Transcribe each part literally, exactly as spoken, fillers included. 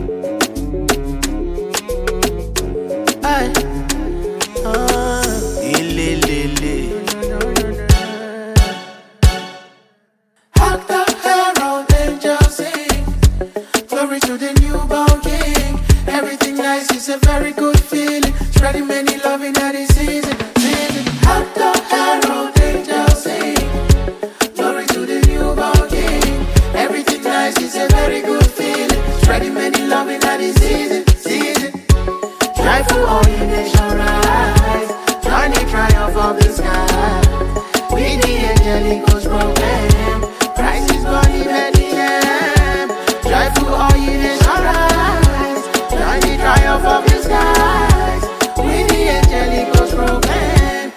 Aye. Ah, ilelele. Hark the herald angels sing, glory to the newborn King. Everything nice is a very good feeling, spreading many loving at the season. season. Hark the herald angels sing, glory to the newborn King. Everything nice is a very good feeling, spreading many loving at the season. season. Joyful all the nation rise, join the triumph of the sky. With the angelic host proclaim, Christ is born in Bethlehem. Joyful all the nation rise, join the triumph of the skies. With the angelic host proclaim.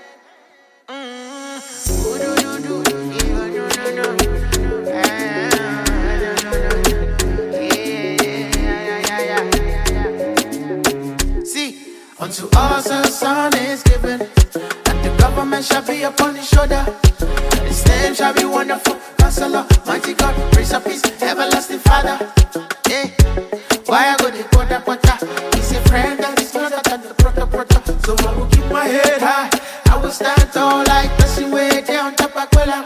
See, unto us a son is given, and the government shall be upon his shoulder. And his name shall be Wonderful Counselor, Mighty God, Prince of Peace, Everlasting Father. Yeah. Why I go the quarter quarter? He's a friend that is closer than the brother brother. So I will keep my head high. I will stand tall like passing way down Tapacola.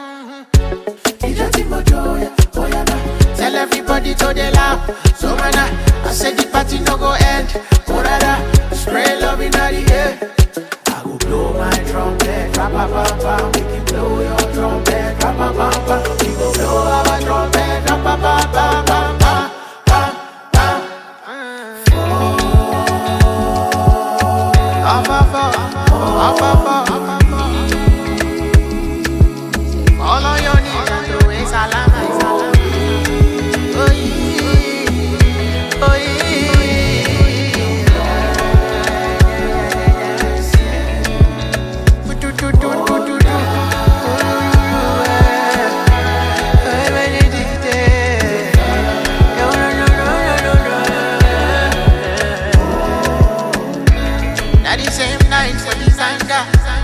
Tell everybody to the laugh. So man, I, I said the party no go end. Morada, spray love in the air. I will blow my trumpet, rap-a-pam-pam. We can blow your trumpet, rap-a-pam-pam. We go blow our trumpet, rap-a-pam-pam-pam-pam. Up, up, up, up, up, up. All on your knees and throw a salam, salam. Oh yeah, oh yeah. Do do do do do do. That the same night for the Zanga,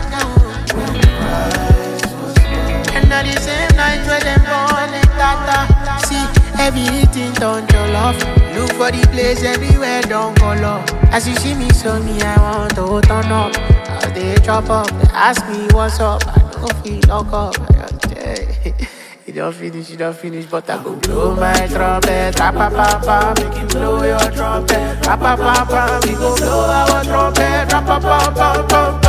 and that the same night where them born in Tata. See, everything turn to love. Look for the place everywhere, don't color. As you see me, so me, I want to turn up. As they chop up, they ask me what's up. I don't feel lock up. You don't finish, you don't finish, but I go blow my trumpet. Rap-a-pam-pam, make you blow your trumpet. Rap-a-pam-pam, we go blow our trumpet. Rap-a-pam-pam-pam.